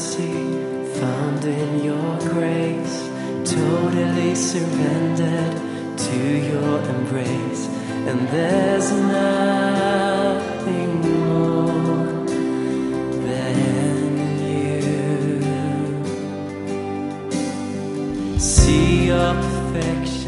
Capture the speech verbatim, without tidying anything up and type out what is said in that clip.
mercy, found in your grace, totally surrendered to your embrace, and there's nothing more than you. See your perfection